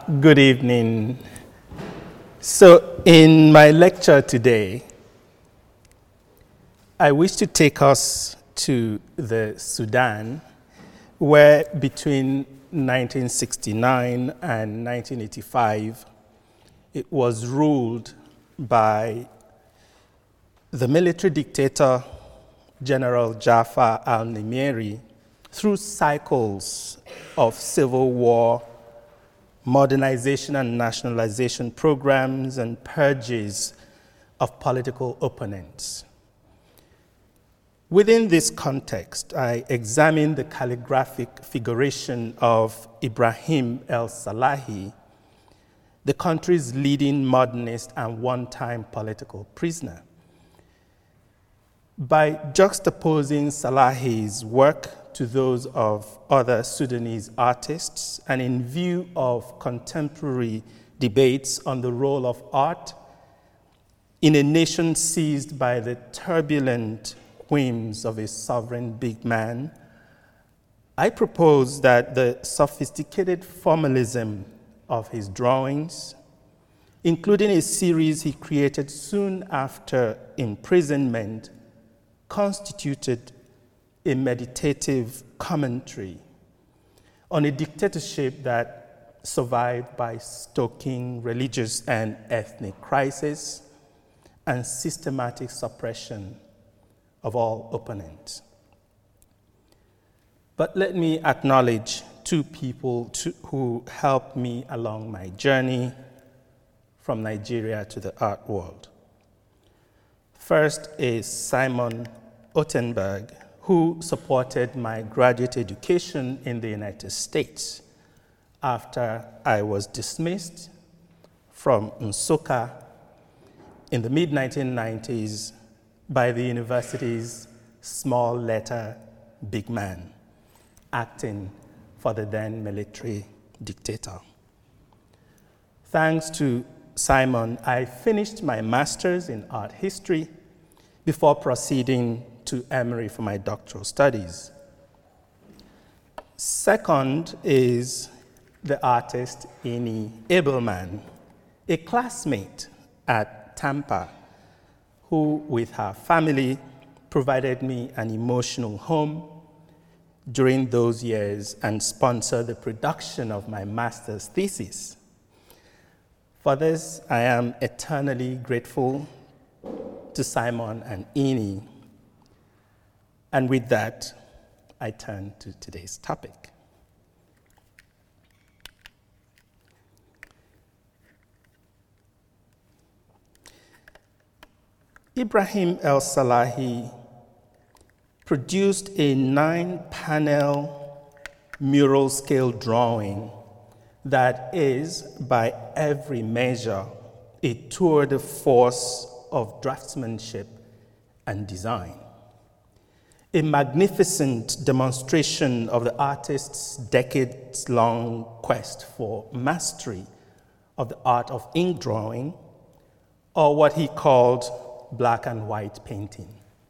Good evening. So, in my lecture today, I wish to take us to the Sudan, where between 1969 and 1985, it was ruled by the military dictator, General Jafar al-Nimeri, through cycles of civil war, modernization and nationalization programs, and purges of political opponents. Within this context, I examined the calligraphic figuration of Ibrahim el-Salahi, the country's leading modernist and one-time political prisoner. By juxtaposing Salahi's work to those of other Sudanese artists, and in view of contemporary debates on the role of art in a nation seized by the turbulent whims of a sovereign big man, I propose that the sophisticated formalism of his drawings, including a series he created soon after imprisonment, constituted a meditative commentary on a dictatorship that survived by stoking religious and ethnic crisis and systematic suppression of all opponents. But let me acknowledge two people who helped me along my journey from Nigeria to the art world. First is Simon Ottenberg, who supported my graduate education in the United States after I was dismissed from Nsukka in the mid-1990s by the university's small letter big man, acting for the then military dictator. Thanks to Simon, I finished my master's in art history before proceeding to Emory for my doctoral studies. Second is the artist Ini Abelman, a classmate at Tampa, who with her family provided me an emotional home during those years and sponsored the production of my master's thesis. For this, I am eternally grateful to Simon and Ini. And with that, I turn to today's topic. Ibrahim el-Salahi produced a 9-panel mural scale drawing that is, by every measure, a tour de force of draftsmanship and design. A magnificent demonstration of the artist's decades-long quest for mastery of the art of ink drawing, or what he called black and white painting.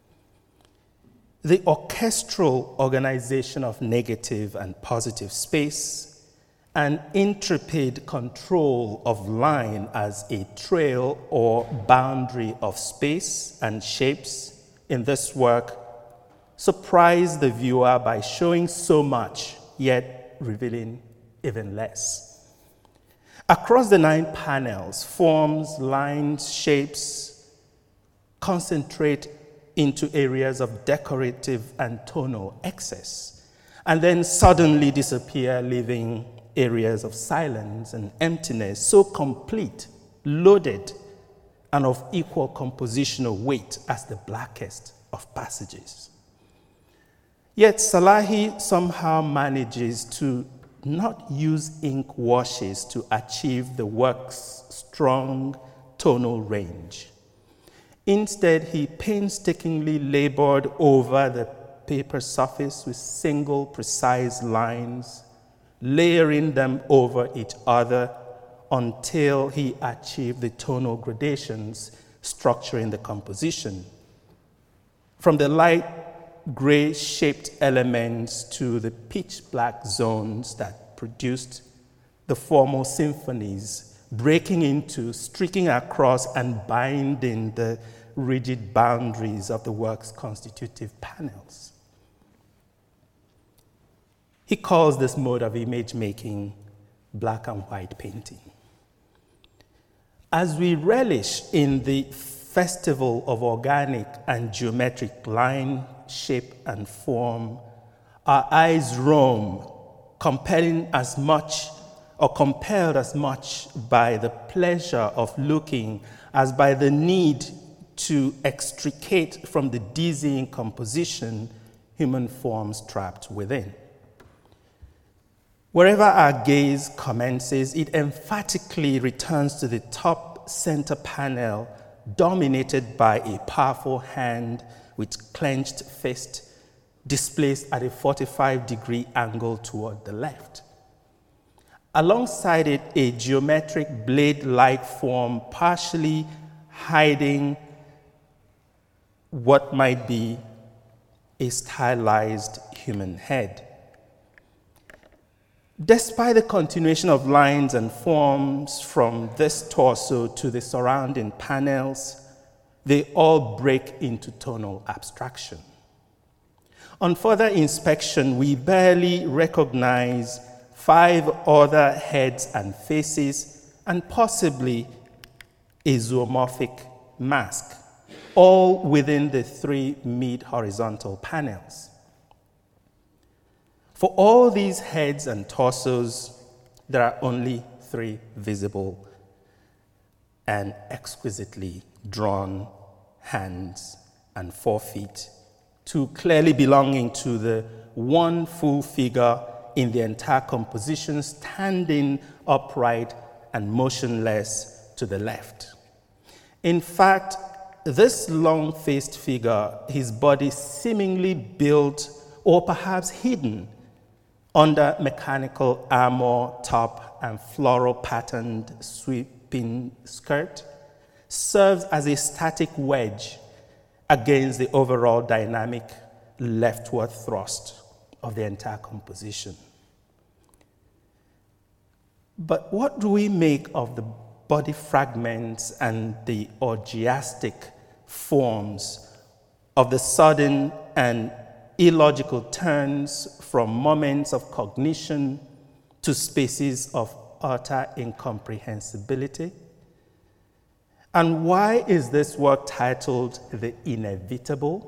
The orchestral organization of negative and positive space, and intrepid control of line as a trail or boundary of space and shapes in this work surprised the viewer by showing so much, yet revealing even less. Across the 9 panels, forms, lines, shapes concentrate into areas of decorative and tonal excess, and then suddenly disappear, leaving areas of silence and emptiness so complete, loaded, and of equal compositional weight as the blackest of passages. Yet Salahi somehow manages to not use ink washes to achieve the work's strong tonal range. Instead, he painstakingly labored over the paper surface with single precise lines, layering them over each other until he achieved the tonal gradations structuring the composition. From the light gray-shaped elements to the pitch black zones that produced the formal symphonies, breaking into, streaking across, and binding the rigid boundaries of the work's constitutive panels. He calls this mode of image making black and white painting. As we relish in the festival of organic and geometric line, shape, and form, our eyes roam, compelled as much by the pleasure of looking as by the need to extricate from the dizzying composition human forms trapped within. Wherever our gaze commences, it emphatically returns to the top center panel, dominated by a powerful hand with clenched fist, displaced at a 45-degree angle toward the left. Alongside it, a geometric blade-like form partially hiding what might be a stylized human head. Despite the continuation of lines and forms from this torso to the surrounding panels, they all break into tonal abstraction. On further inspection, we barely recognize 5 other heads and faces, and possibly a zoomorphic mask, all within the 3 mid-horizontal panels. For all these heads and torsos, there are only 3 visible and exquisitely drawn hands and 4 feet, 2 clearly belonging to the one full figure in the entire composition, standing upright and motionless to the left. In fact, this long-faced figure, his body seemingly built or perhaps hidden under mechanical armor top and floral patterned sweeping skirt, serves as a static wedge against the overall dynamic leftward thrust of the entire composition. But what do we make of the body fragments and the orgiastic forms of the sudden and illogical turns from moments of cognition to spaces of utter incomprehensibility? And why is this work titled The Inevitable?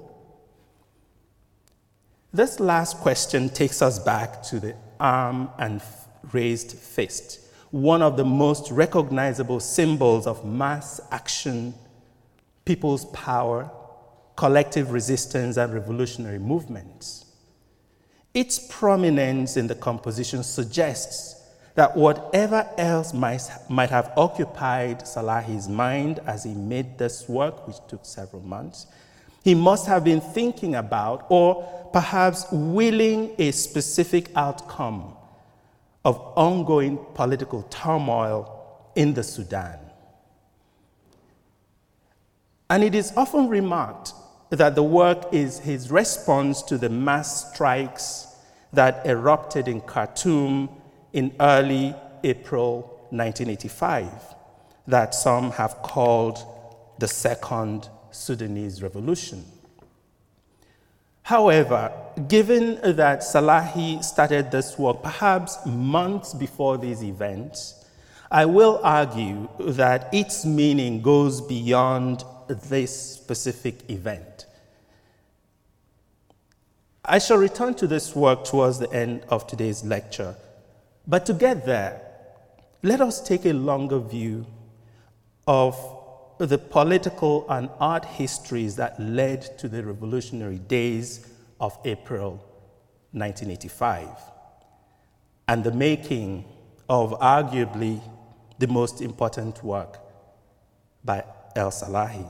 This last question takes us back to the arm and raised fist, one of the most recognizable symbols of mass action, people's power, collective resistance, and revolutionary movements. Its prominence in the composition suggests that whatever else might have occupied Salahi's mind as he made this work, which took several months, he must have been thinking about or perhaps willing a specific outcome of ongoing political turmoil in the Sudan. And it is often remarked that the work is his response to the mass strikes that erupted in Khartoum in early April 1985, that some have called the Second Sudanese Revolution. However, given that Salahi started this work perhaps months before these events, I will argue that its meaning goes beyond this specific event. I shall return to this work towards the end of today's lecture, but to get there, let us take a longer view of the political and art histories that led to the revolutionary days of April 1985 and the making of arguably the most important work by El Salahi.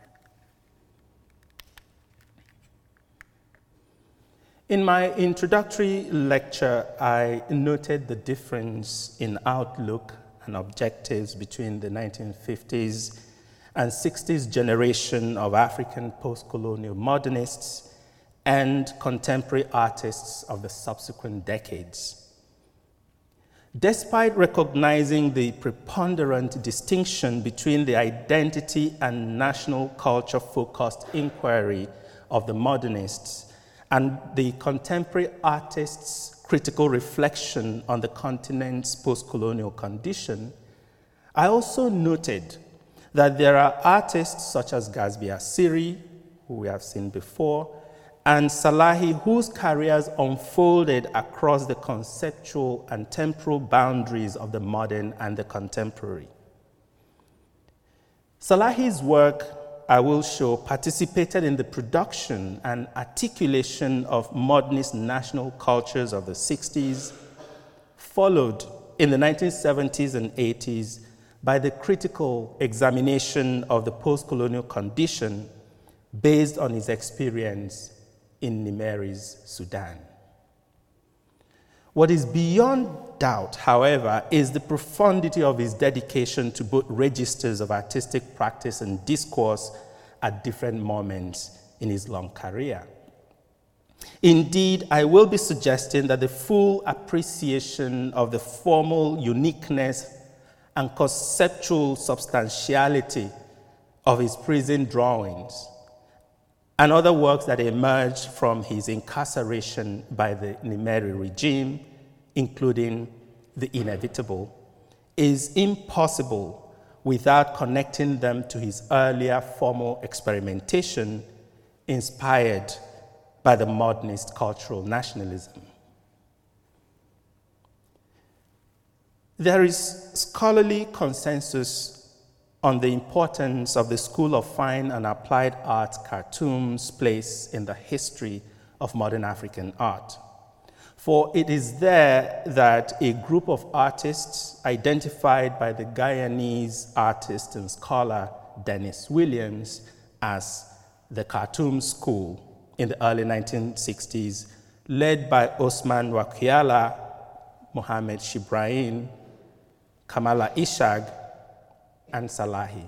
In my introductory lecture, I noted the difference in outlook and objectives between the 1950s and 60s generation of African post-colonial modernists and contemporary artists of the subsequent decades. Despite recognizing the preponderant distinction between the identity and national culture-focused inquiry of the modernists and the contemporary artists' critical reflection on the continent's post-colonial condition, I also noted that there are artists such as Gasby Asiri, who we have seen before, and Salahi, whose careers unfolded across the conceptual and temporal boundaries of the modern and the contemporary. Salahi's work, I will show, participated in the production and articulation of modernist national cultures of the 60s, followed in the 1970s and 80s by the critical examination of the post-colonial condition based on his experience in Nimeri's Sudan. What is beyond doubt, however, is the profundity of his dedication to both registers of artistic practice and discourse at different moments in his long career. Indeed, I will be suggesting that the full appreciation of the formal uniqueness and conceptual substantiality of his prison drawings and other works that emerged from his incarceration by the Nimeri regime, including The Inevitable, is impossible without connecting them to his earlier formal experimentation inspired by the modernist cultural nationalism. There is scholarly consensus on the importance of the School of Fine and Applied Arts Khartoum's place in the history of modern African art. For it is there that a group of artists identified by the Guyanese artist and scholar Dennis Williams as the Khartoum School in the early 1960s, led by Osman Wakiala, Mohamed Shibrain, Kamala Ishag, and Salahi.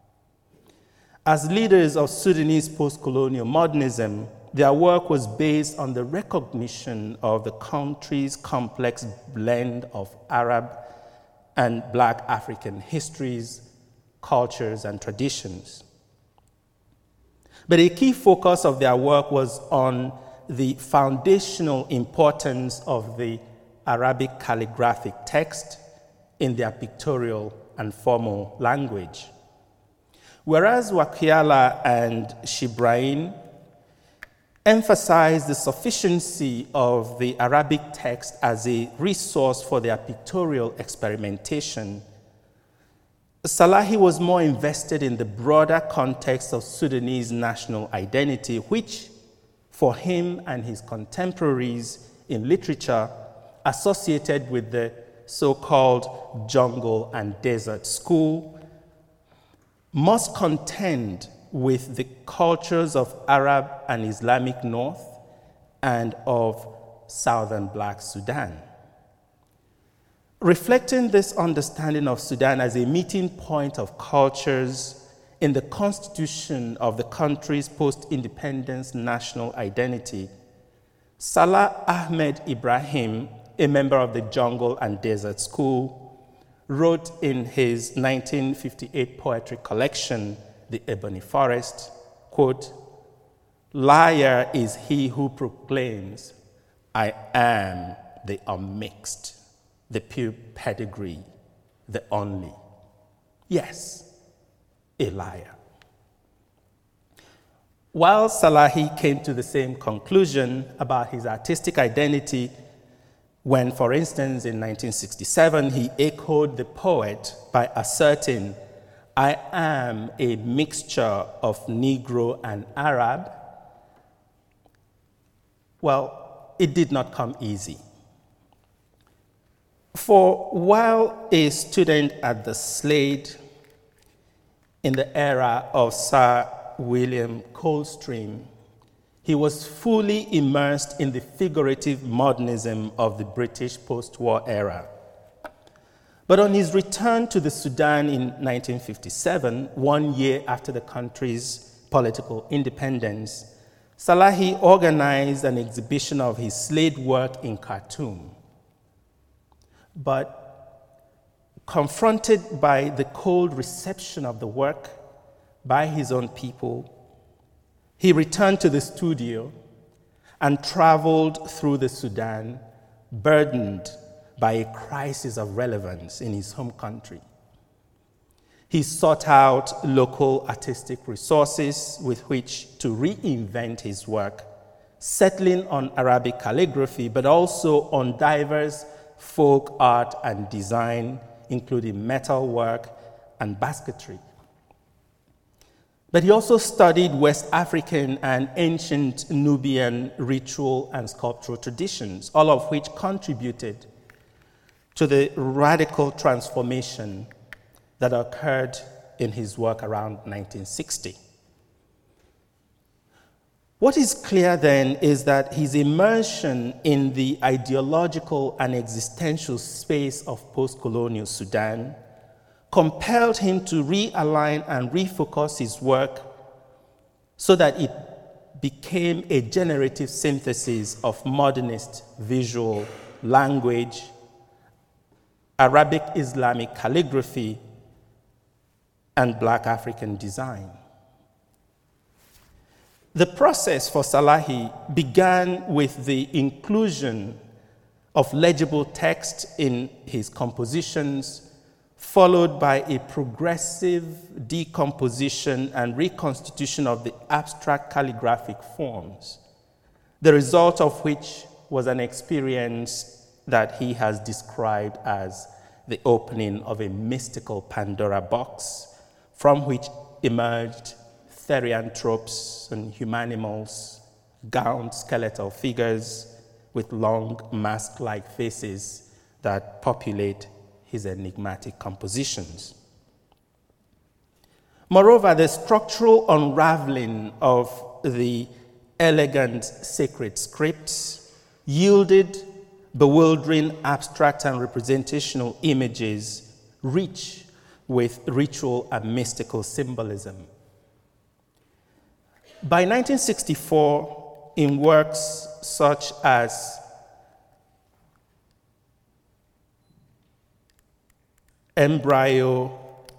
As leaders of Sudanese post-colonial modernism, their work was based on the recognition of the country's complex blend of Arab and Black African histories, cultures, and traditions. But a key focus of their work was on the foundational importance of the Arabic calligraphic text in their pictorial and formal language. Whereas Wakiala and Shibrain emphasized the sufficiency of the Arabic text as a resource for their pictorial experimentation, Salahi was more invested in the broader context of Sudanese national identity, which, for him and his contemporaries in literature, associated with the so-called jungle and desert school, must contend with the cultures of Arab and Islamic North and of southern Black Sudan. Reflecting this understanding of Sudan as a meeting point of cultures in the constitution of the country's post-independence national identity, Salah Ahmed Ibrahim, a member of the Jungle and Desert School, wrote in his 1958 poetry collection, The Ebony Forest, quote, "Liar is he who proclaims, I am the unmixed, the pure pedigree, the only. Yes, a liar." While Salahi came to the same conclusion about his artistic identity when, for instance, in 1967, he echoed the poet by asserting, "I am a mixture of Negro and Arab," well, it did not come easy. For while a student at the Slade in the era of Sir William Coldstream, he was fully immersed in the figurative modernism of the British post-war era. But on his return to the Sudan in 1957, 1 year after the country's political independence, Salahi organized an exhibition of his Slade work in Khartoum. But confronted by the cold reception of the work by his own people, he returned to the studio and traveled through the Sudan, burdened by a crisis of relevance in his home country. He sought out local artistic resources with which to reinvent his work, settling on Arabic calligraphy, but also on diverse folk art and design, including metalwork and basketry. But he also studied West African and ancient Nubian ritual and sculptural traditions, all of which contributed to the radical transformation that occurred in his work around 1960. What is clear then is that his immersion in the ideological and existential space of post-colonial Sudan compelled him to realign and refocus his work so that it became a generative synthesis of modernist visual language, Arabic Islamic calligraphy, and Black African design. The process for Salahi began with the inclusion of legible text in his compositions, followed by a progressive decomposition and reconstitution of the abstract calligraphic forms, the result of which was an experience that he has described as the opening of a mystical Pandora box from which emerged therianthropes and humanimals, gowned skeletal figures with long mask-like faces that populate his enigmatic compositions. Moreover, the structural unraveling of the elegant sacred scripts yielded bewildering abstract and representational images rich with ritual and mystical symbolism. By 1964, in works such as Embryo,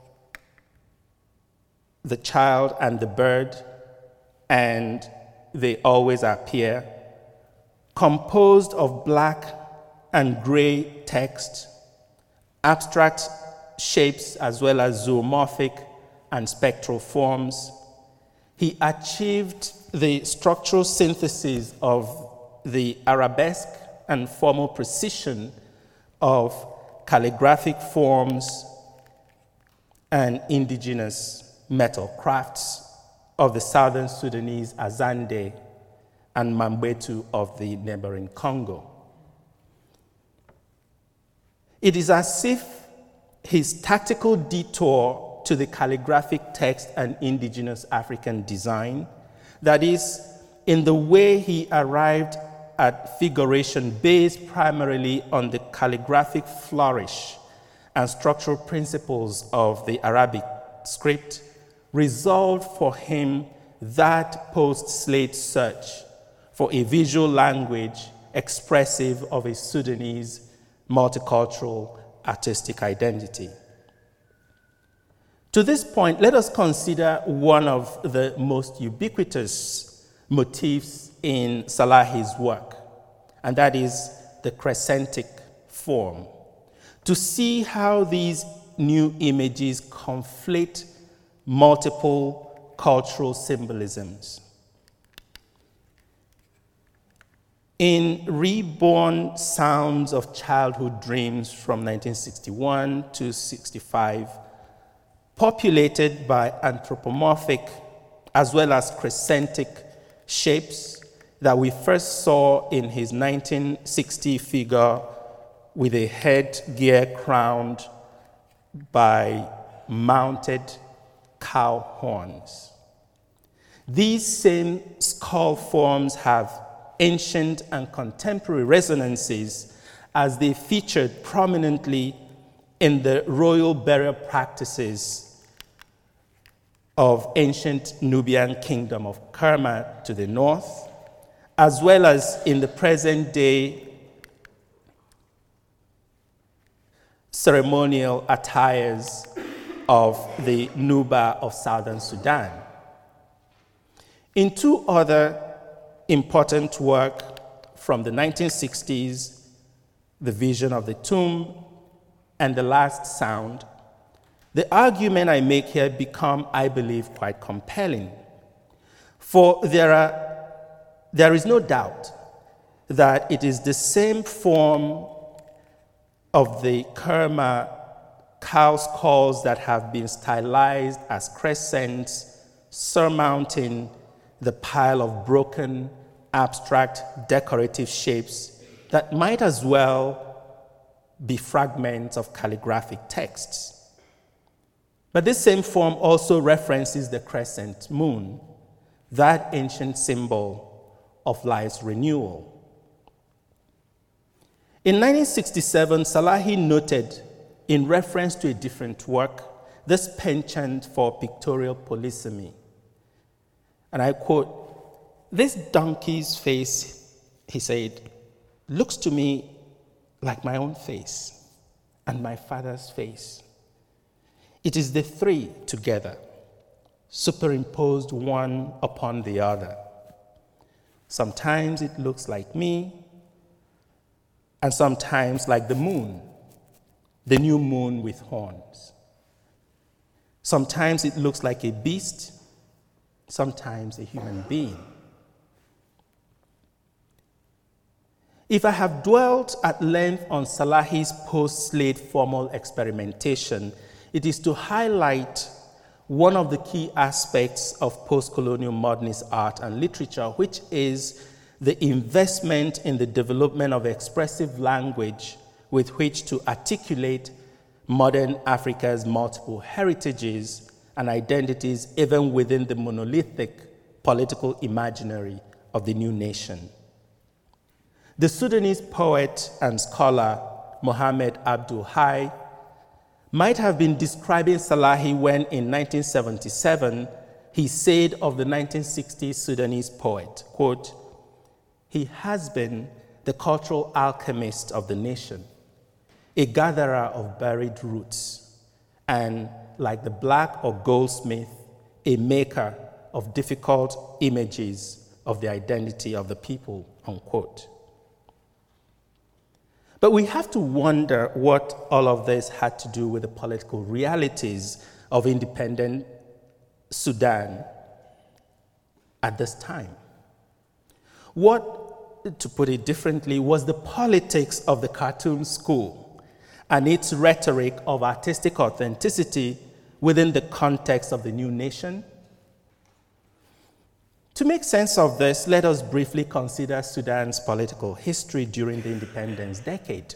The Child and the Bird, and They Always Appear, composed of black and gray text, abstract shapes as well as zoomorphic and spectral forms, he achieved the structural synthesis of the arabesque and formal precision of calligraphic forms and indigenous metal crafts of the southern Sudanese Azande and Mambetu of the neighboring Congo. It is as if his tactical detour to the calligraphic text and indigenous African design, that is, in the way he arrived at figuration based primarily on the calligraphic flourish and structural principles of the Arabic script, resolved for him that post-slate search for a visual language expressive of a Sudanese multicultural artistic identity. To this point, let us consider one of the most ubiquitous motifs in Salahi's work, and that is the crescentic form, to see how these new images conflate multiple cultural symbolisms. In Reborn Sounds of Childhood Dreams from 1961 to 65, populated by anthropomorphic as well as crescentic shapes that we first saw in his 1960 figure with a headgear crowned by mounted cow horns. These same skull forms have ancient and contemporary resonances as they featured prominently in the royal burial practices of ancient Nubian kingdom of Kerma to the north, as well as in the present day ceremonial attires of the Nuba of southern Sudan. In two other important works from the 1960s, The Vision of the Tomb and The Last Sound, the argument I make here become, I believe, quite compelling. For there is no doubt that it is the same form of the Kerma cow's calls that have been stylized as crescents surmounting the pile of broken, abstract, decorative shapes that might as well be fragments of calligraphic texts. But this same form also references the crescent moon, that ancient symbol of life's renewal. In 1967, Salahi noted, in reference to a different work, this penchant for pictorial polysemy. And I quote, "This donkey's face," he said, "looks to me like my own face and my father's face. It is the three together, superimposed one upon the other. Sometimes it looks like me, and sometimes like the moon, the new moon with horns. Sometimes it looks like a beast, sometimes a human being." If I have dwelt at length on Salahi's post-slate formal experimentation, it is to highlight one of the key aspects of post-colonial modernist art and literature, which is the investment in the development of expressive language with which to articulate modern Africa's multiple heritages and identities, even within the monolithic political imaginary of the new nation. The Sudanese poet and scholar Mohamed Abdul Hai might have been describing Salahi when, in 1977, he said of the 1960s Sudanese poet, quote, "He has been the cultural alchemist of the nation, a gatherer of buried roots, and, like the black or goldsmith, a maker of difficult images of the identity of the people," unquote. But we have to wonder what all of this had to do with the political realities of independent Sudan at this time. What, to put it differently, was the politics of the Khartoum school and its rhetoric of artistic authenticity within the context of the new nation? To make sense of this, let us briefly consider Sudan's political history during the independence decade.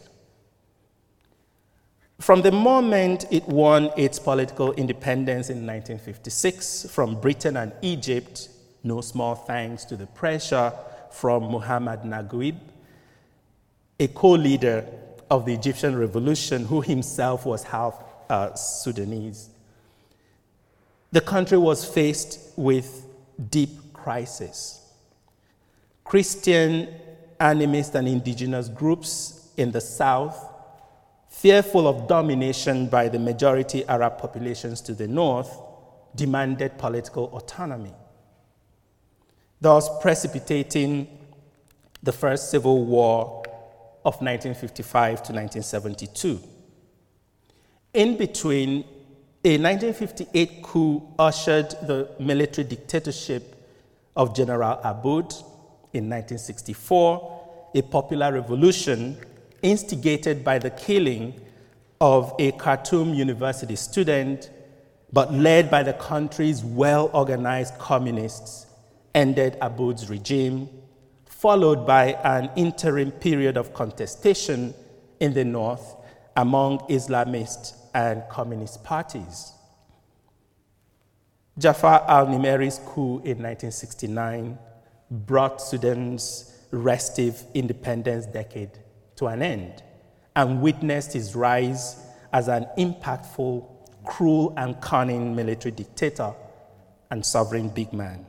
From the moment it won its political independence in 1956 from Britain and Egypt, no small thanks to the pressure from Muhammad Naguib, a co-leader of the Egyptian revolution who himself was half Sudanese, the country was faced with deep crisis. Christian, animist, and indigenous groups in the south, fearful of domination by the majority Arab populations to the north, demanded political autonomy, thus precipitating the first civil war of 1955 to 1972. In between, a 1958 coup ushered the military dictatorship of General Aboud in 1964, a popular revolution instigated by the killing of a Khartoum University student, but led by the country's well-organized communists, ended Aboud's regime, followed by an interim period of contestation in the north among Islamist and communist parties. Jafar al-Nimeri's coup in 1969 brought Sudan's restive independence decade to an end and witnessed his rise as an impactful, cruel, and cunning military dictator and sovereign big man.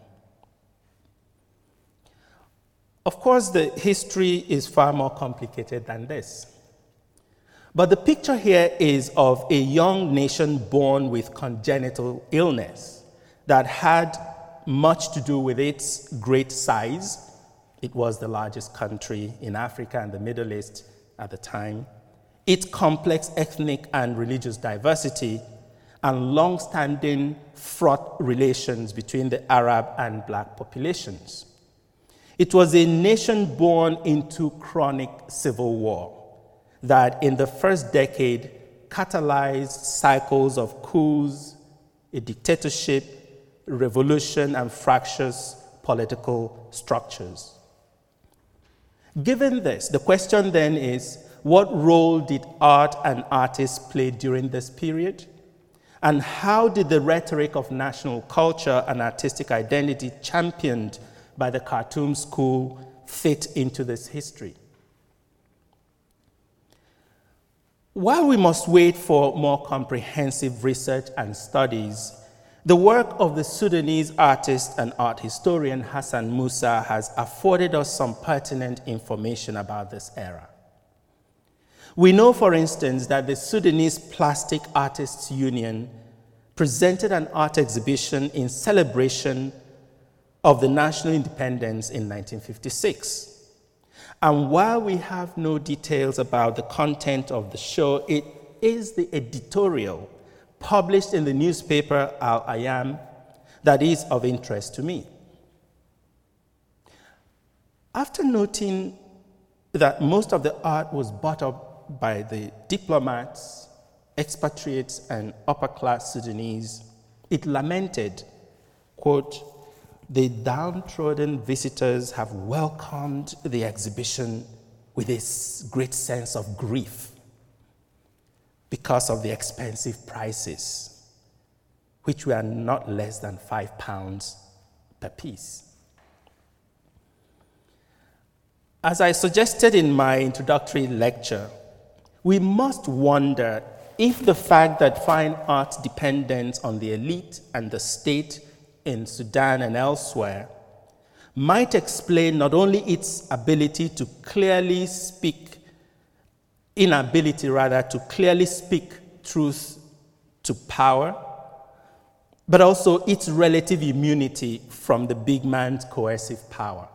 Of course, the history is far more complicated than this. But the picture here is of a young nation born with congenital illness that had much to do with its great size. It was the largest country in Africa and the Middle East at the time. Its complex ethnic and religious diversity and long-standing fraught relations between the Arab and black populations. It was a nation born into chronic civil war that in the first decade catalyzed cycles of coups, a dictatorship, revolution, and fractious political structures. Given this, the question then is, what role did art and artists play during this period? And how did the rhetoric of national culture and artistic identity championed by the Khartoum School fit into this history? While we must wait for more comprehensive research and studies, the work of the Sudanese artist and art historian Hassan Musa has afforded us some pertinent information about this era. We know, for instance, that the Sudanese Plastic Artists Union presented an art exhibition in celebration of the national independence in 1956. And while we have no details about the content of the show, it is the editorial published in the newspaper Al-Ayam that is of interest to me. After noting that most of the art was bought up by the diplomats, expatriates, and upper-class Sudanese, it lamented, quote, "The downtrodden visitors have welcomed the exhibition with a great sense of grief because of the expensive prices, which were not less than £5 per piece." As I suggested in my introductory lecture, we must wonder if the fact that fine art dependence on the elite and the state in Sudan and elsewhere might explain not only its inability to clearly speak truth to power, but also its relative immunity from the big man's coercive power.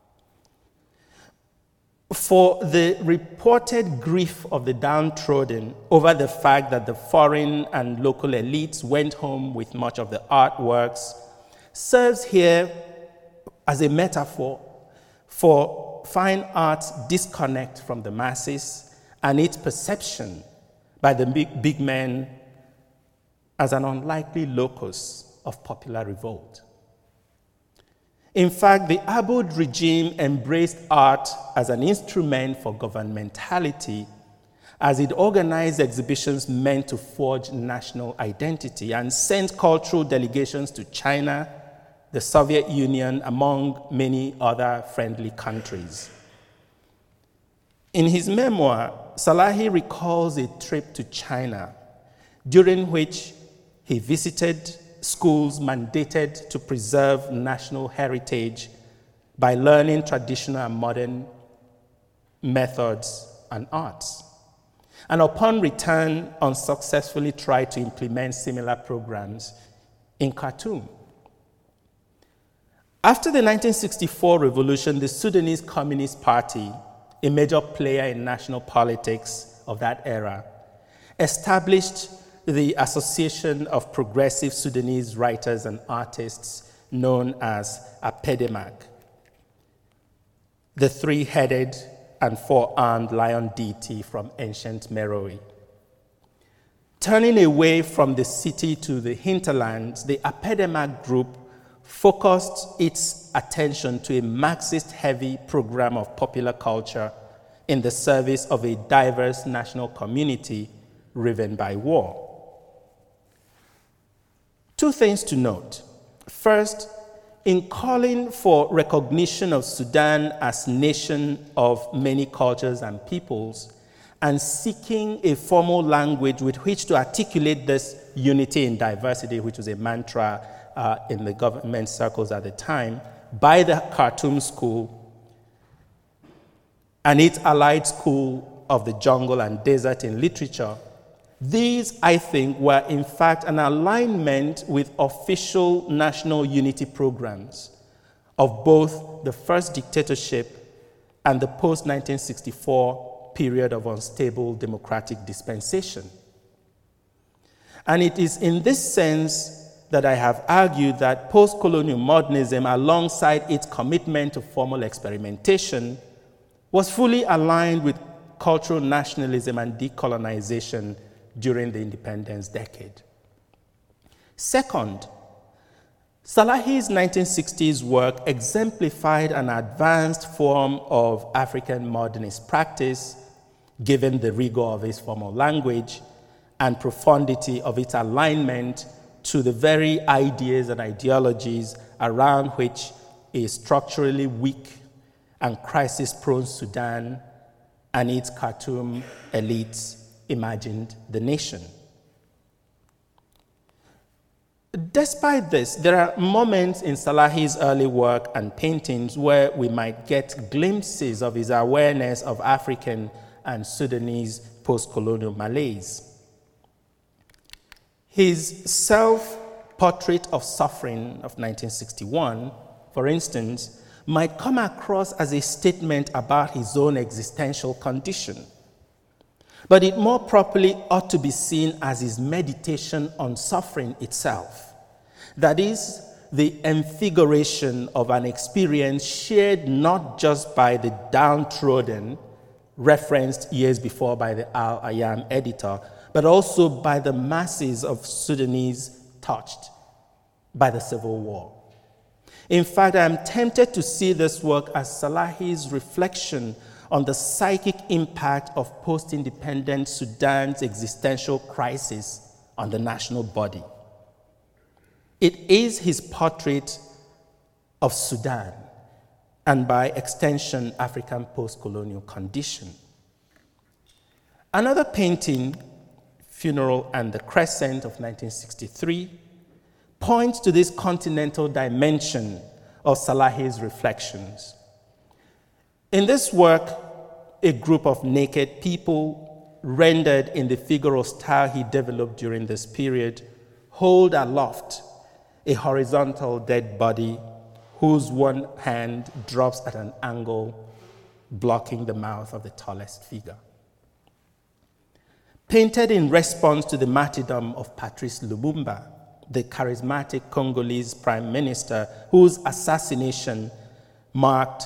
For the reported grief of the downtrodden over the fact that the foreign and local elites went home with much of the artworks serves here as a metaphor for fine art's disconnect from the masses and its perception by the big men as an unlikely locus of popular revolt. In fact, the Aboud regime embraced art as an instrument for governmentality, as it organized exhibitions meant to forge national identity and sent cultural delegations to China, the Soviet Union, among many other friendly countries. In his memoir, Salahi recalls a trip to China, during which he visited schools mandated to preserve national heritage by learning traditional and modern methods and arts. And upon return, unsuccessfully tried to implement similar programs in Khartoum. After the 1964 revolution, the Sudanese Communist Party, a major player in national politics of that era, established the Association of Progressive Sudanese Writers and Artists, known as APEDEMAC, the three-headed and four-armed lion deity from ancient Meroe. Turning away from the city to the hinterlands, the APEDEMAC group focused its attention to a Marxist-heavy program of popular culture in the service of a diverse national community riven by war. Two things to note. First, in calling for recognition of Sudan as nation of many cultures and peoples, and seeking a formal language with which to articulate this unity in diversity, which was a mantra in the government circles at the time, by the Khartoum School and its allied school of the jungle and desert in literature, these, I think, were in fact an alignment with official national unity programs of both the first dictatorship and the post-1964 period of unstable democratic dispensation. And it is in this sense that I have argued that post-colonial modernism, alongside its commitment to formal experimentation, was fully aligned with cultural nationalism and decolonization during the independence decade. Second, Salahi's 1960s work exemplified an advanced form of African modernist practice, given the rigor of its formal language and profundity of its alignment to the very ideas and ideologies around which a structurally weak and crisis-prone Sudan and its Khartoum elites imagined the nation. Despite this, there are moments in Salahi's early work and paintings where we might get glimpses of his awareness of African and Sudanese post-colonial malaise. His self-portrait of suffering of 1961, for instance, might come across as a statement about his own existential condition. But it more properly ought to be seen as his meditation on suffering itself. That is, the configuration of an experience shared not just by the downtrodden, referenced years before by the Al-Ayyam editor, but also by the masses of Sudanese touched by the civil war. In fact, I am tempted to see this work as Salahi's reflection on the psychic impact of post-independent Sudan's existential crisis on the national body. It is his portrait of Sudan, and by extension, African post-colonial condition. Another painting, Funeral and the Crescent of 1963, points to this continental dimension of Salahi's reflections. In this work, a group of naked people, rendered in the figural style he developed during this period, hold aloft a horizontal dead body whose one hand drops at an angle, blocking the mouth of the tallest figure. Painted in response to the martyrdom of Patrice Lumumba, the charismatic Congolese prime minister whose assassination marked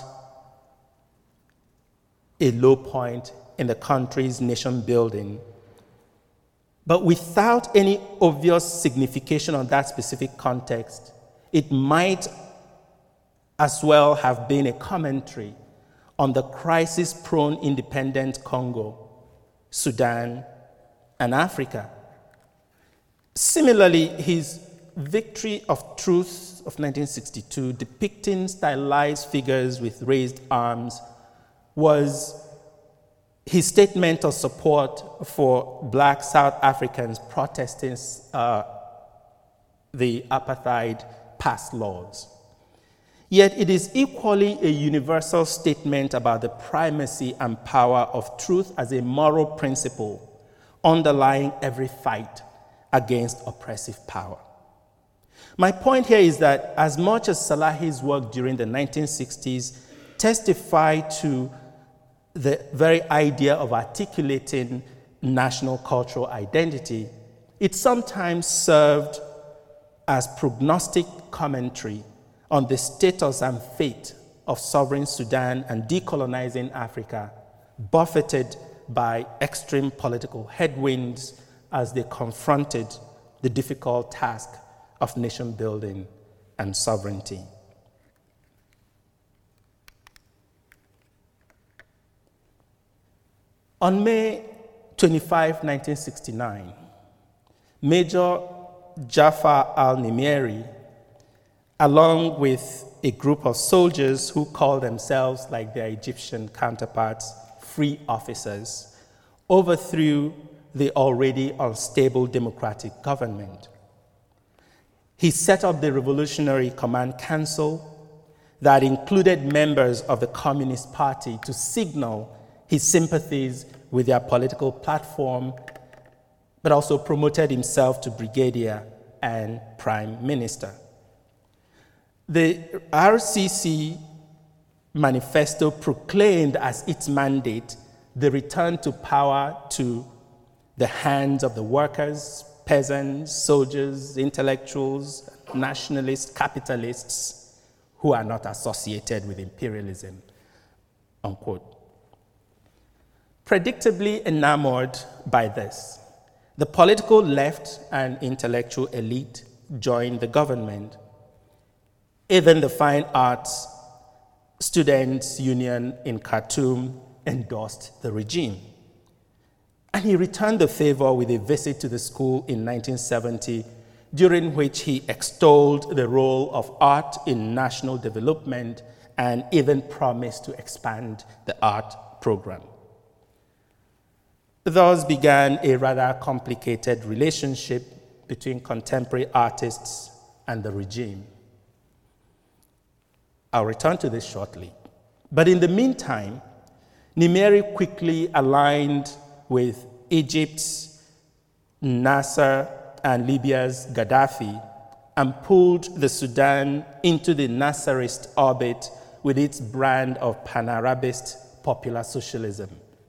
a low point in the country's nation building, but without any obvious signification on that specific context, it might as well have been a commentary on the crisis-prone independent Congo, Sudan, and Africa. Similarly, his Victory of Truth of 1962, depicting stylized figures with raised arms, was his statement of support for Black South Africans protesting the apartheid past laws. Yet it is equally a universal statement about the primacy and power of truth as a moral principle underlying every fight against oppressive power. My point here is that as much as Salahi's work during the 1960s testified to the very idea of articulating national cultural identity, it sometimes served as prognostic commentary on the status and fate of sovereign Sudan and decolonizing Africa, buffeted by extreme political headwinds as they confronted the difficult task of nation building and sovereignty. On May 25, 1969, Major Jafar al-Nimeri, along with a group of soldiers who call themselves, like their Egyptian counterparts, free officers, overthrew the already unstable democratic government. He set up the Revolutionary Command Council that included members of the Communist Party to signal his sympathies with their political platform, but also promoted himself to brigadier and prime minister. The RCC manifesto proclaimed as its mandate the return to power to the hands of the workers, peasants, soldiers, intellectuals, nationalists, capitalists who are not associated with imperialism, unquote. Predictably enamored by this, the political left and intellectual elite joined the government. Even the Fine Arts Students' Union in Khartoum endorsed the regime. And he returned the favor with a visit to the school in 1970, during which he extolled the role of art in national development and even promised to expand the art program. Thus began a rather complicated relationship between contemporary artists and the regime. I'll return to this shortly. But in the meantime, Nimeri quickly aligned with Egypt's Nasser and Libya's Gaddafi and pulled the Sudan into the Nasserist orbit with its brand of Pan-Arabist popular socialism.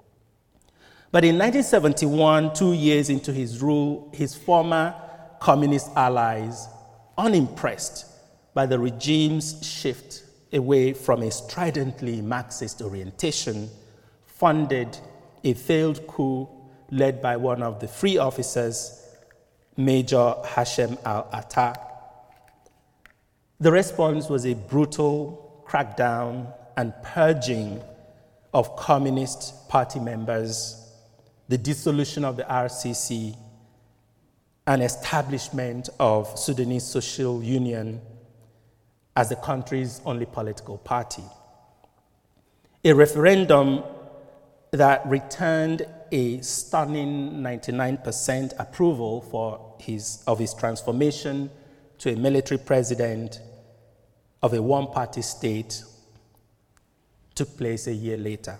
But in 1971, 2 years into his rule, his former communist allies, unimpressed by the regime's shift away from a stridently Marxist orientation, funded a failed coup led by one of the free officers, Major Hashem al-Atta. The response was a brutal crackdown and purging of Communist Party members, the dissolution of the RCC, and establishment of Sudanese Social Union as the country's only political party. A referendum that returned a stunning 99% approval of his transformation to a military president of a one-party state took place a year later.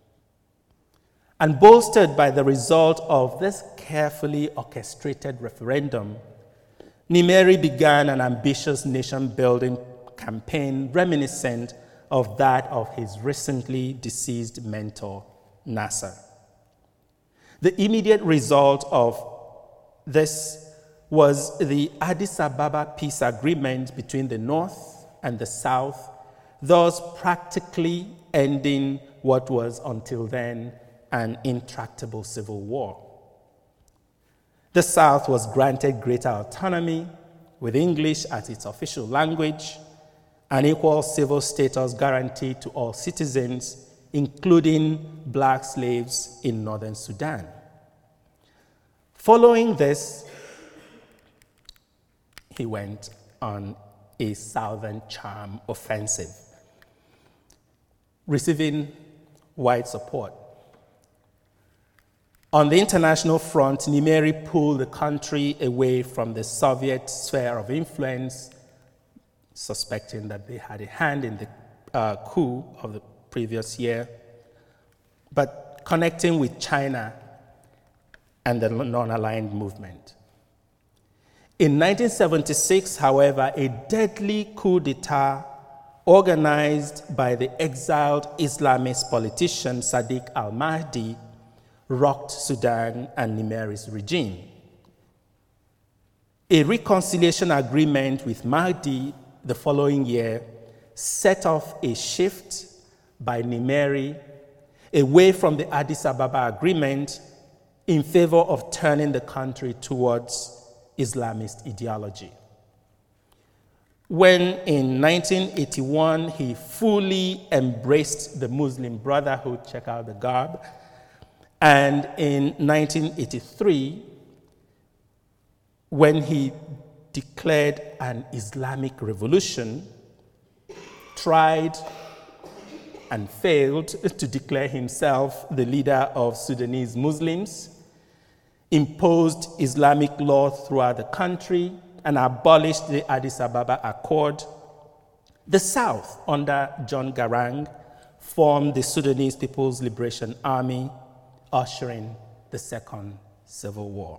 And bolstered by the result of this carefully orchestrated referendum, Nimeri began an ambitious nation-building campaign reminiscent of that of his recently deceased mentor, Nasser. The immediate result of this was the Addis Ababa peace agreement between the North and the South, thus practically ending what was until then an intractable civil war. The South was granted greater autonomy, with English as its official language, and equal civil status guaranteed to all citizens, including black slaves in northern Sudan. Following this, he went on a Southern Charm offensive, receiving wide support. On the international front, Nimeri pulled the country away from the Soviet sphere of influence, suspecting that they had a hand in the coup of the previous year, but connecting with China and the non-aligned movement. In 1976, however, a deadly coup d'etat organized by the exiled Islamist politician Sadiq al-Mahdi rocked Sudan and Nimeri's regime. A reconciliation agreement with Mahdi the following year set off a shift by Nimeri away from the Addis Ababa agreement in favor of turning the country towards Islamist ideology. When in 1981 he fully embraced the Muslim Brotherhood, check out the garb, and in 1983, when he declared an Islamic revolution, tried and failed to declare himself the leader of Sudanese Muslims, imposed Islamic law throughout the country, and abolished the Addis Ababa Accord, the South, under John Garang, formed the Sudanese People's Liberation Army, ushering the Second Civil War.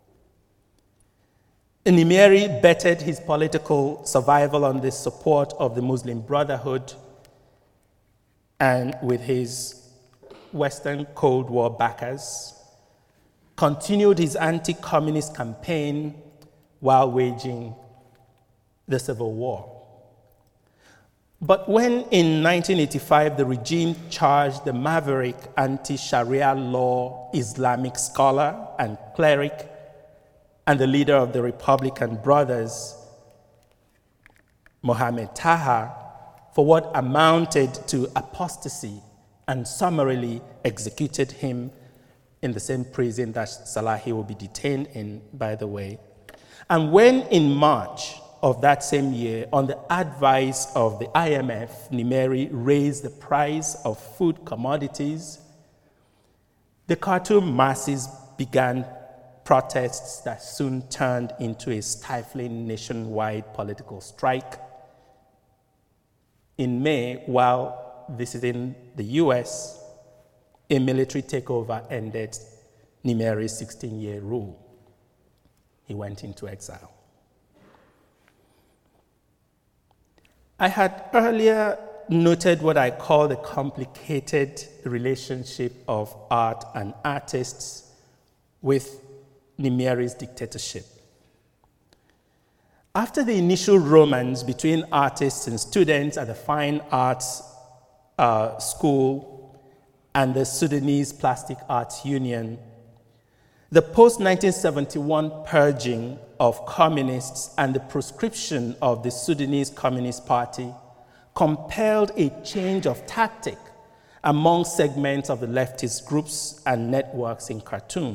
Nimeri betted his political survival on the support of the Muslim Brotherhood and with his Western Cold War backers, continued his anti-communist campaign while waging the Civil War. But when in 1985 the regime charged the maverick anti-Sharia law Islamic scholar and cleric and the leader of the Republican Brothers, Mohammed Taha, for what amounted to apostasy and summarily executed him in the same prison that Salahi will be detained in, by the way. And when in March of that same year, on the advice of the IMF, Nimeri raised the price of food commodities, the Khartoum masses began protests that soon turned into a stifling nationwide political strike. In May, while visiting the US, a military takeover ended Nimeri's 16-year rule. He went into exile. I had earlier noted what I call the complicated relationship of art and artists with Nimeri's dictatorship. After the initial romance between artists and students at the Fine Arts School and the Sudanese Plastic Arts Union, the post-1971 purging of communists and the proscription of the Sudanese Communist Party compelled a change of tactic among segments of the leftist groups and networks in Khartoum.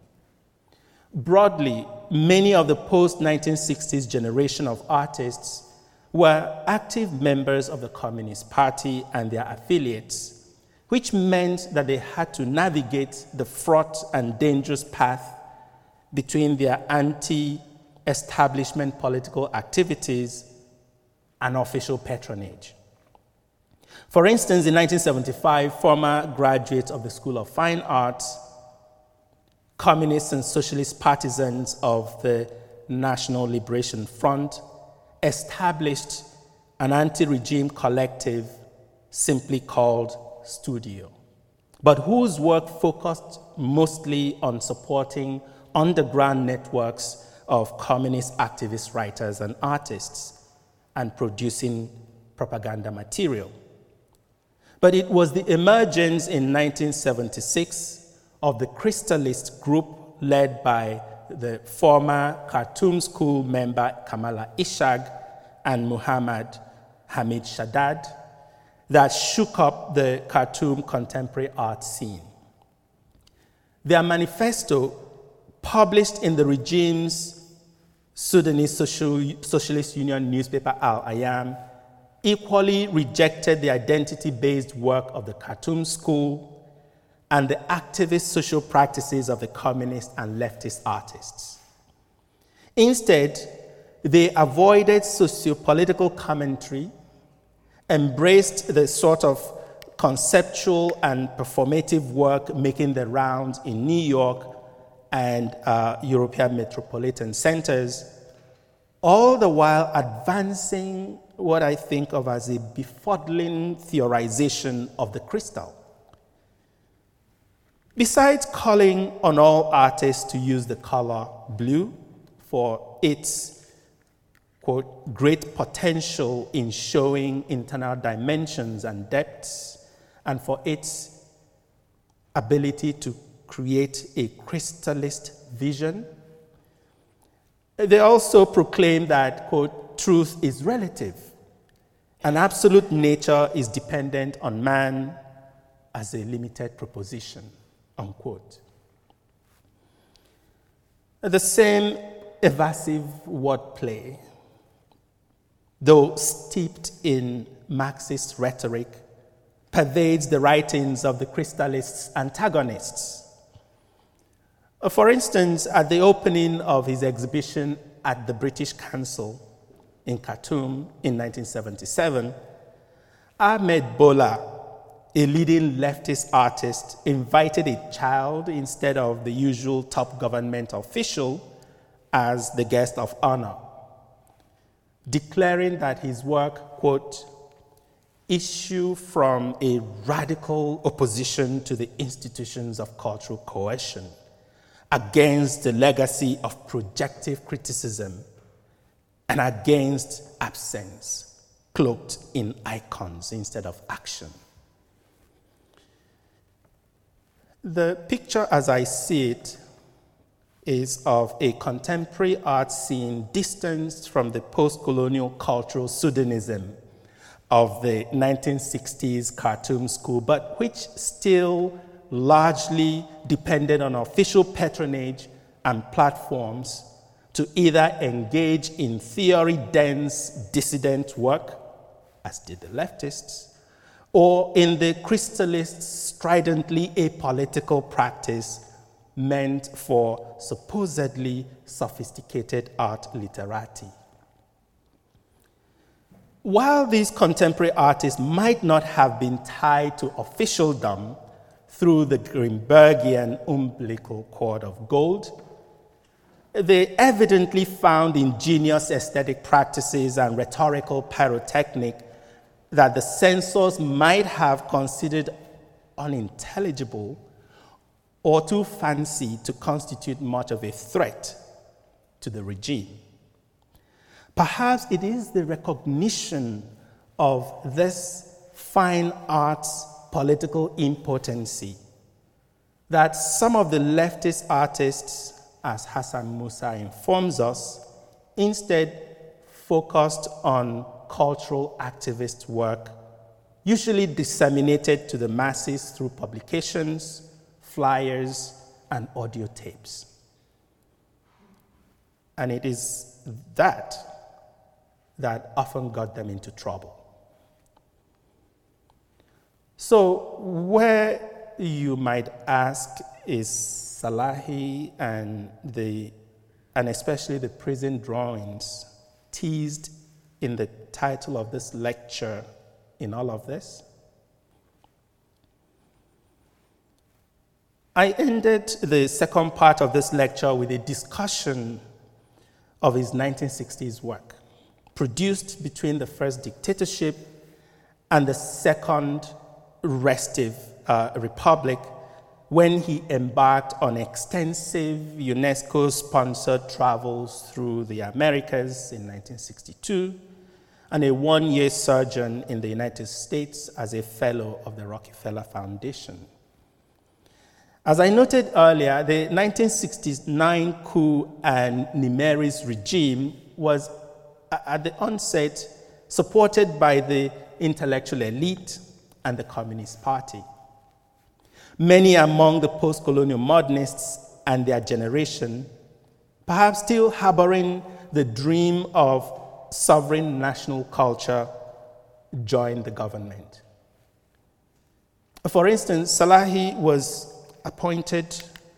Broadly, many of the post-1960s generation of artists were active members of the Communist Party and their affiliates, which meant that they had to navigate the fraught and dangerous path between their anti-establishment political activities and official patronage. For instance, in 1975, former graduates of the School of Fine Arts, communist and socialist partisans of the National Liberation Front, established an anti-regime collective simply called Studio, but whose work focused mostly on supporting underground networks of communist activist writers and artists and producing propaganda material. But it was the emergence in 1976 of the Crystalist group led by the former Khartoum School member Kamala Ishag and Muhammad Hamid Shaddad that shook up the Khartoum contemporary art scene. Their manifesto, published in the regime's Sudanese Socialist Union newspaper Al Ayam, equally rejected the identity-based work of the Khartoum School and the activist social practices of the communist and leftist artists. Instead, they avoided socio-political commentary, embraced the sort of conceptual and performative work making the rounds in New York and European metropolitan centers, all the while advancing what I think of as a befuddling theorization of the crystal. Besides calling on all artists to use the color blue for its, quote, great potential in showing internal dimensions and depths, and for its ability to create a crystallist vision, they also proclaim that, quote, truth is relative, and absolute nature is dependent on man as a limited proposition, unquote. The same evasive wordplay, though steeped in Marxist rhetoric, pervades the writings of the Crystallists' antagonists. For instance, at the opening of his exhibition at the British Council in Khartoum in 1977, Ahmed Bola, a leading leftist artist invited a child instead of the usual top government official as the guest of honor, declaring that his work, quote, issue from a radical opposition to the institutions of cultural coercion, against the legacy of projective criticism, and against absence, cloaked in icons instead of action. The picture as I see it is of a contemporary art scene distanced from the post-colonial cultural Sudanism of the 1960s Khartoum school, but which still largely depended on official patronage and platforms to either engage in theory-dense dissident work, as did the leftists, or in the crystallists' stridently apolitical practice meant for supposedly sophisticated art literati. While these contemporary artists might not have been tied to officialdom through the Grimbergian umbilical cord of gold, they evidently found ingenious aesthetic practices and rhetorical pyrotechnic that the censors might have considered unintelligible or too fancy to constitute much of a threat to the regime. Perhaps it is the recognition of this fine arts political impotency that some of the leftist artists, as Hassan Musa informs us, instead focused on cultural activist work, usually disseminated to the masses through publications, flyers, and audio tapes. And it is that often got them into trouble. So where, you might ask, is Salahi and especially the prison drawings teased in the title of this lecture in all of this? I ended the second part of this lecture with a discussion of his 1960s work, produced between the first dictatorship and the second restive republic, when he embarked on extensive UNESCO-sponsored travels through the Americas in 1962, and a one-year sojourn in the United States as a fellow of the Rockefeller Foundation. As I noted earlier, the 1969 coup and Nimeri's regime was, at the onset, supported by the intellectual elite and the Communist Party. Many among the post-colonial modernists and their generation, perhaps still harboring the dream of sovereign national culture, joined the government. For instance, Salahi was appointed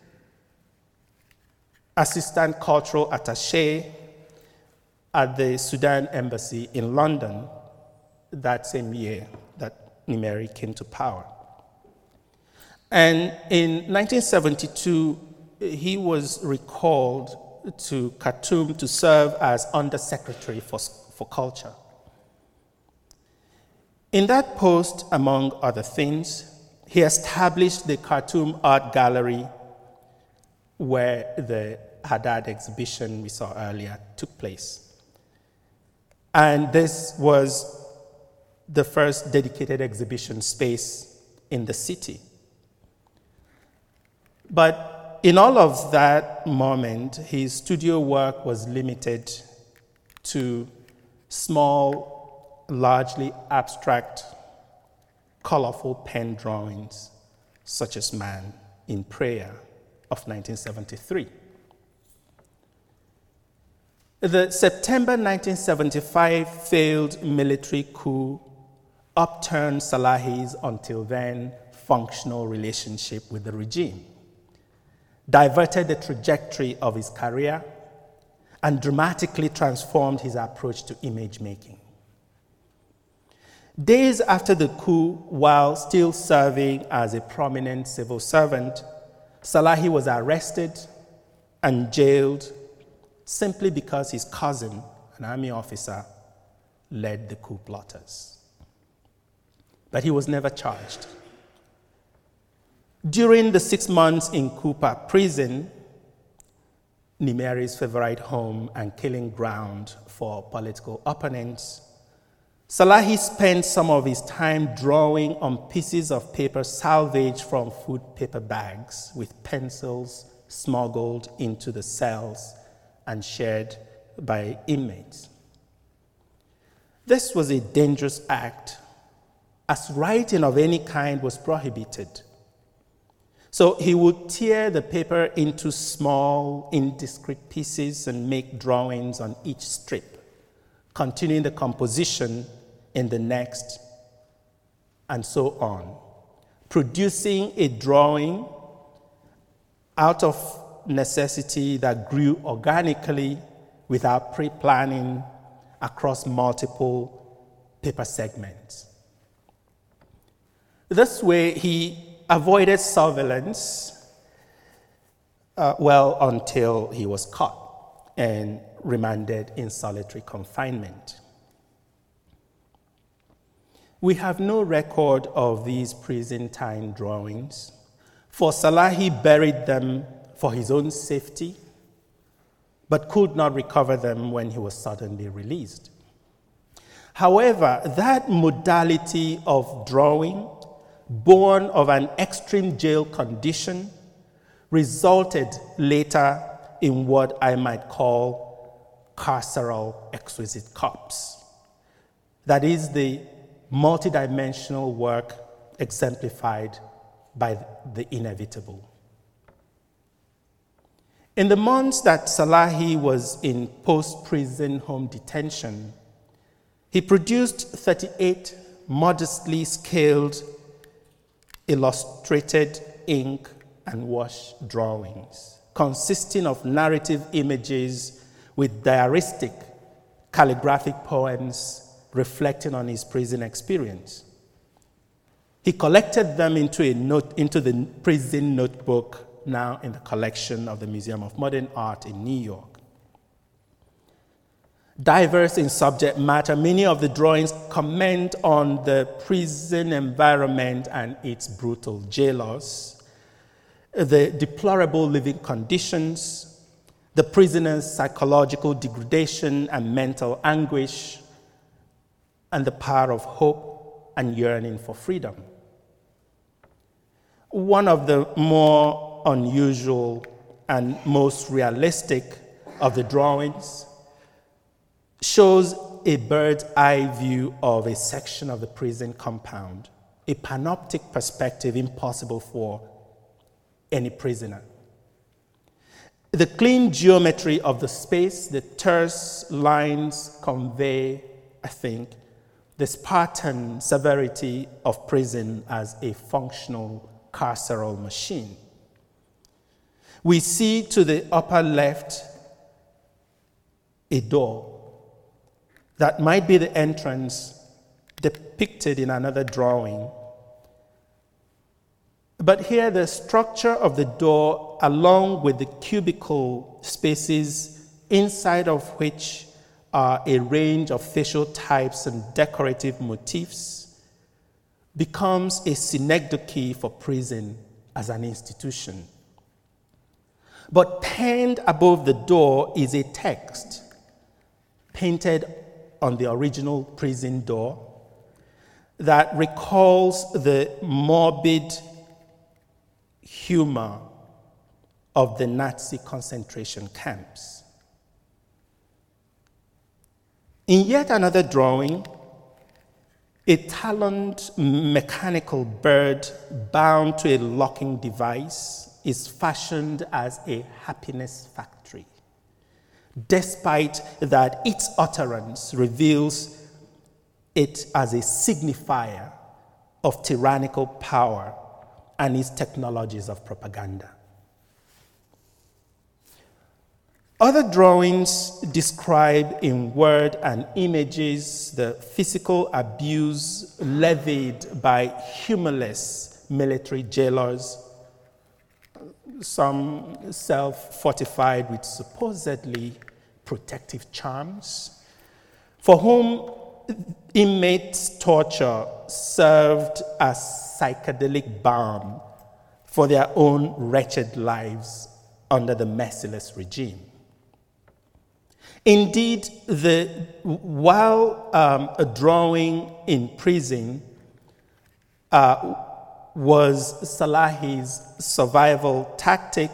assistant cultural attaché at the Sudan embassy in London that same year that Nimeri came to power. And in 1972, he was recalled to Khartoum to serve as Undersecretary for Culture. In that post, among other things, he established the Khartoum Art Gallery, where the Haddad exhibition we saw earlier took place. And this was the first dedicated exhibition space in the city. But in all of that moment, his studio work was limited to small, largely abstract, colorful pen drawings, such as Man in Prayer of 1973. The September 1975 failed military coup upturned Salahi's until then functional relationship with the regime, diverted the trajectory of his career, and dramatically transformed his approach to image making. Days after the coup, while still serving as a prominent civil servant, Salahi was arrested and jailed simply because his cousin, an army officer, led the coup plotters. But he was never charged. During the 6 months in Kupa prison, Nimeri's favorite home and killing ground for political opponents, Salahi spent some of his time drawing on pieces of paper salvaged from food paper bags with pencils smuggled into the cells and shared by inmates. This was a dangerous act, as writing of any kind was prohibited. So he would tear the paper into small, indiscrete pieces and make drawings on each strip, continuing the composition in the next, and so on, producing a drawing out of necessity that grew organically without pre-planning across multiple paper segments. This way, he avoided surveillance, until he was caught and remanded in solitary confinement. We have no record of these prison time drawings, for Salahi buried them for his own safety, but could not recover them when he was suddenly released. However, that modality of drawing, born of an extreme jail condition, resulted later in what I might call carceral exquisite corpse. That is the multidimensional work exemplified by the inevitable. In the months that Salahi was in post-prison home detention, he produced 38 modestly scaled, illustrated ink and wash drawings, consisting of narrative images with diaristic calligraphic poems reflecting on his prison experience. He collected them into the prison notebook, now in the collection of the Museum of Modern Art in New York. Diverse in subject matter, many of the drawings comment on the prison environment and its brutal jailers, the deplorable living conditions, the prisoners' psychological degradation and mental anguish, and the power of hope and yearning for freedom. One of the more unusual and most realistic of the drawings shows a bird's eye view of a section of the prison compound, a panoptic perspective impossible for any prisoner. The clean geometry of the space, the terse lines convey, I think, the Spartan severity of prison as a functional carceral machine. We see to the upper left a door that might be the entrance depicted in another drawing. But here the structure of the door, along with the cubicle spaces inside of which are a range of facial types and decorative motifs, becomes a synecdoche for prison as an institution. But penned above the door is a text painted on the original prison door that recalls the morbid humor of the Nazi concentration camps. In yet another drawing, a taloned mechanical bird bound to a locking device is fashioned as a happiness factory, despite that its utterance reveals it as a signifier of tyrannical power and its technologies of propaganda. Other drawings describe in word and images the physical abuse levied by humorless military jailers, some self-fortified with supposedly protective charms, for whom inmates' torture served as psychedelic balm for their own wretched lives under the merciless regime. Indeed, while a drawing in prison was Salahi's survival tactic,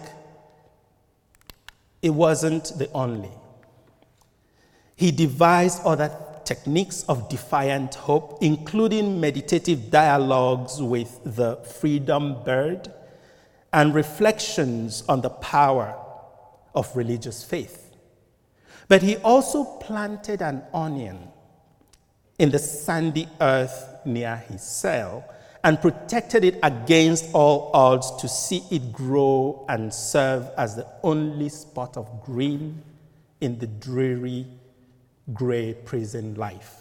it wasn't the only. He devised other techniques of defiant hope, including meditative dialogues with the freedom bird and reflections on the power of religious faith. But he also planted an onion in the sandy earth near his cell and protected it against all odds to see it grow and serve as the only spot of green in the dreary gray prison life.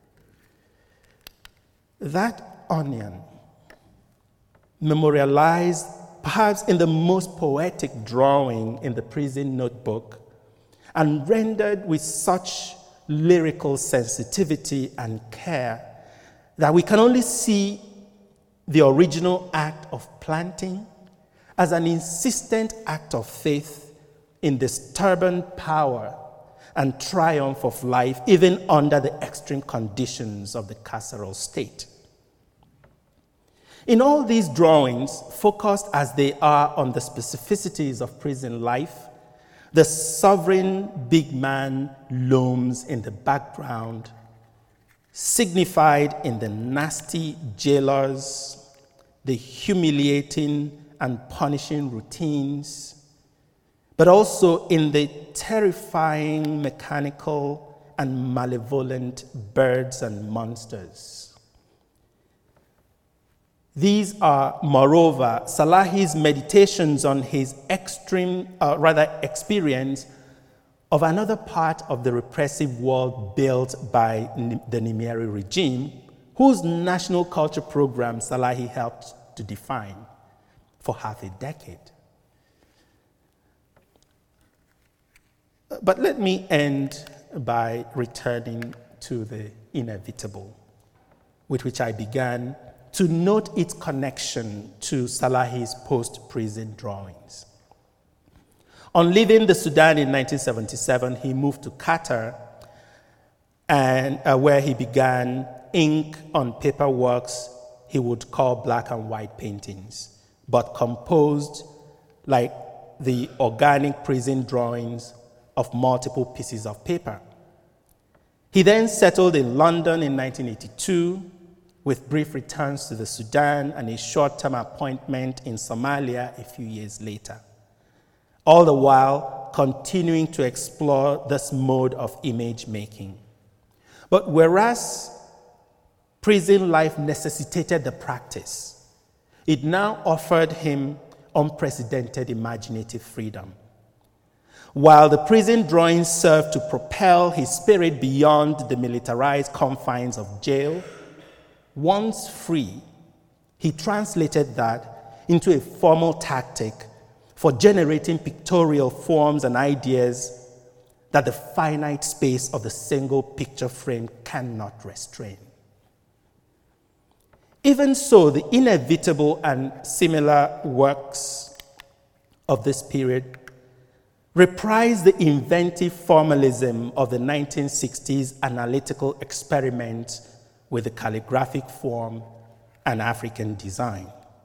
That onion, memorialized perhaps in the most poetic drawing in the prison notebook, and rendered with such lyrical sensitivity and care that we can only see the original act of planting as an insistent act of faith in the stubborn power and triumph of life, even under the extreme conditions of the carceral state. In all these drawings, focused as they are on the specificities of prison life, the sovereign big man looms in the background, signified in the nasty jailers, the humiliating and punishing routines, but also in the terrifying mechanical and malevolent birds and monsters. These are, moreover, Salahi's meditations on his experience of another part of the repressive world built by the Nimeri regime, whose national culture program Salahi helped to define for half a decade. But let me end by returning to the inevitable, with which I began, to note its connection to Salahi's post-prison drawings. On leaving the Sudan in 1977, he moved to Qatar, and where he began ink on paper works he would call black and white paintings, but composed like the organic prison drawings of multiple pieces of paper. He then settled in London in 1982, with brief returns to the Sudan and a short-term appointment in Somalia a few years later, all the while continuing to explore this mode of image making. But whereas prison life necessitated the practice, it now offered him unprecedented imaginative freedom. While the prison drawings served to propel his spirit beyond the militarized confines of jail, once free, he translated that into a formal tactic for generating pictorial forms and ideas that the finite space of the single picture frame cannot restrain. Even so, the inevitable and similar works of this period reprise the inventive formalism of the 1960s analytical experiment with the calligraphic form and African design.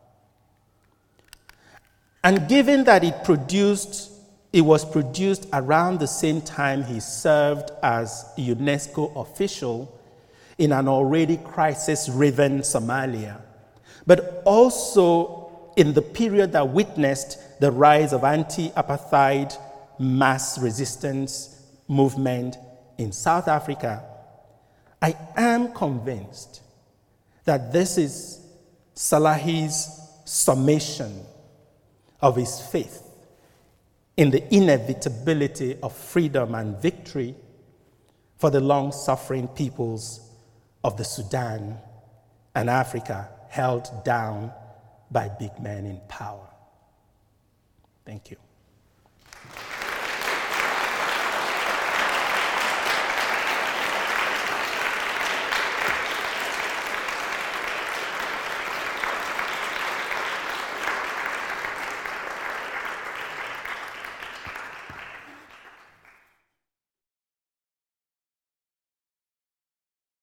And given that it was produced around the same time he served as UNESCO official in an already crisis-riven Somalia, but also in the period that witnessed the rise of anti-apartheid mass resistance movement in South Africa, I am convinced that this is Salahi's summation of his faith in the inevitability of freedom and victory for the long-suffering peoples of the Sudan and Africa held down by big men in power. Thank you.